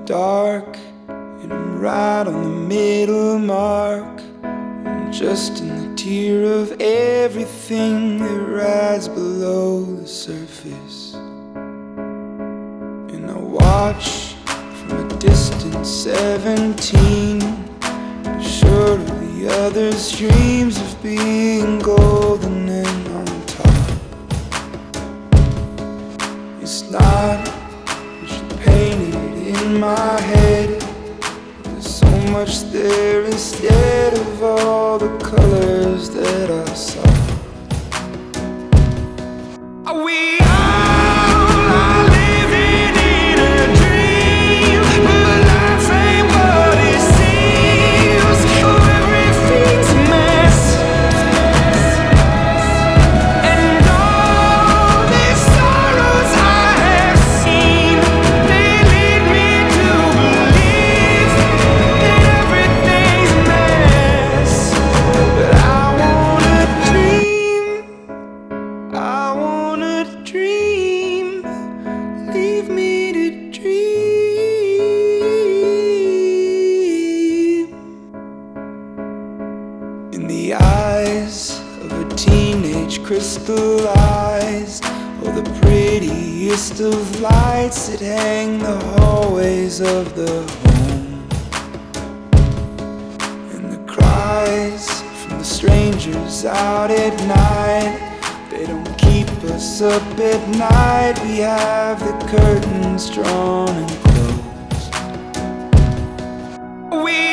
dark, and I'm right on the middle mark. I'm just in the tier of everything that rides below the surface. And I watch from a distant 17, short of the others' dreams of being golden and on top. It's not what you painted in my head. There's so much there instead of all the colors that I saw. We all are living in a dream, but life ain't what it seems. Oh, everything's a mess, and all these sorrows I have seen, they lead me to believe that everything's a mess. But I wanna dream, I wanna dream, leave me to dream. In the eyes of a teenage crystallized, oh, the prettiest of lights that hang the hallways of the home. And the cries from the strangers out at night, they don't keep us up at night. We have the curtains drawn and closed. We